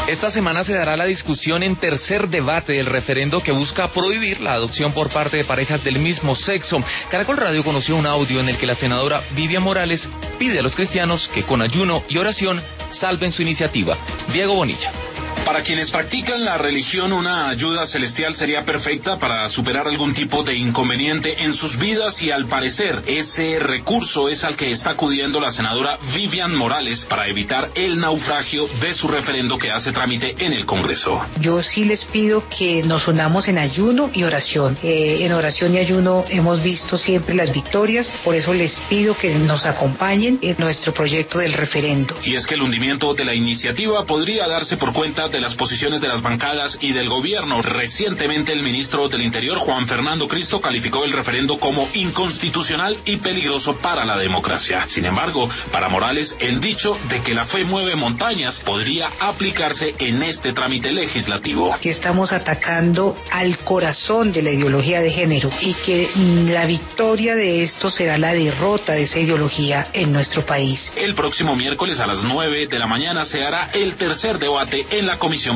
Esta semana se dará la discusión en tercer debate del referendo que busca prohibir la adopción por parte de parejas del mismo sexo. Caracol Radio conoció un audio en el que la senadora Vivian Morales pide a los cristianos que con ayuno y oración salven su iniciativa. Diego Bonilla. Para quienes practican la religión, una ayuda celestial sería perfecta para superar algún tipo de inconveniente en sus vidas y al parecer ese recurso es al que está acudiendo la senadora Vivian Morales para evitar el naufragio de su referendo que hace trámite en el Congreso. Yo sí les pido que nos unamos en ayuno y oración. En oración y ayuno hemos visto siempre las victorias, por eso les pido que nos acompañen en nuestro proyecto del referendo. Y es que el hundimiento de la iniciativa podría darse por cuenta de las posiciones de las bancadas y del gobierno. Recientemente el ministro del Interior, Juan Fernando Cristo, calificó el referendo como inconstitucional y peligroso para la democracia. Sin embargo, para Morales, el dicho de que la fe mueve montañas podría aplicarse en este trámite legislativo. Que estamos atacando al corazón de la ideología de género y que la victoria de esto será la derrota de esa ideología en nuestro país. El próximo miércoles a las 9 de la mañana se hará el tercer debate en la Comisión